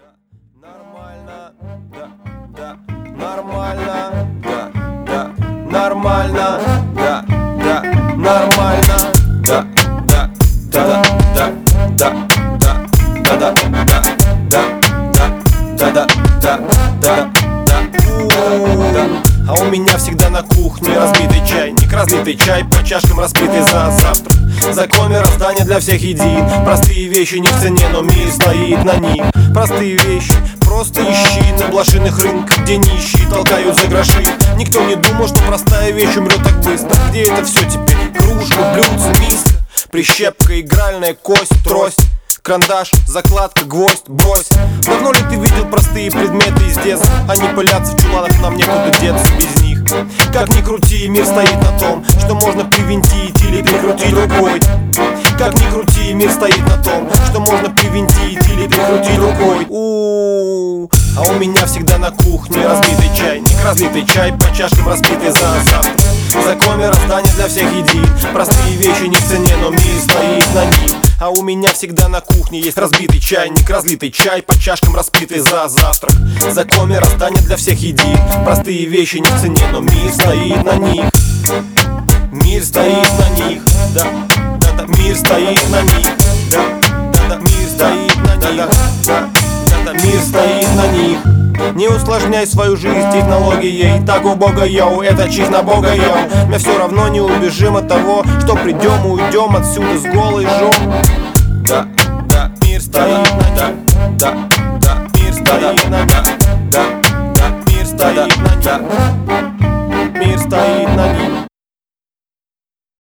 Нормально, да, да, нормально, да, да, нормально, да, да, нормально, да, да, да, да, да, да, да, да, да, да, да, да, да, да. А у меня всегда на кухне разбитый чайник, разлитый чай по чашкам, распитый за завтрак. Закон мироздания для всех един. Простые вещи не в цене, но мир стоит на них. Простые вещи просто ищи на блошиных рынках, где нищие толкают за гроши. Никто не думал, что простая вещь умрет так быстро. Где это все теперь? Кружка, блюдце, миска, прищепка, игральная кость, трость, карандаш, закладка, гвоздь, брось. Давно ли ты видел простые предметы из детства? Они пылятся в чуланах, нам некуда деться без них. Как ни крути, мир стоит на том, что можно привинтить или прикрутить рукой. Как ни крути, мир стоит на том, что можно привинтить или прикрутить рукой. А у меня всегда на кухне разбитый чайник, разлитый чай по чашкам, распитый за завтрак. Закон мироздания для всех един. Простые вещи не в цене, но мир стоит на них. А у меня всегда на кухне есть разбитый чайник, разлитый чай по чашкам, распитый за завтрак. Закон мироздания для всех един. Простые вещи не в цене, но мир стоит на них. Мир стоит на них, да, да, да, мир стоит на них, да, да, да, мир стоит на них, да, да, да, мир стоит на них. Не усложняй свою жизнь технологией, так у Бога, йоу, это честь на Бога, йоу. Мы все равно не убежим от того, что придем, уйдем отсюда с голой жопой. Да, да, мир стоит на да, да, да, мир стоит на да, да, да, мир стоит на да.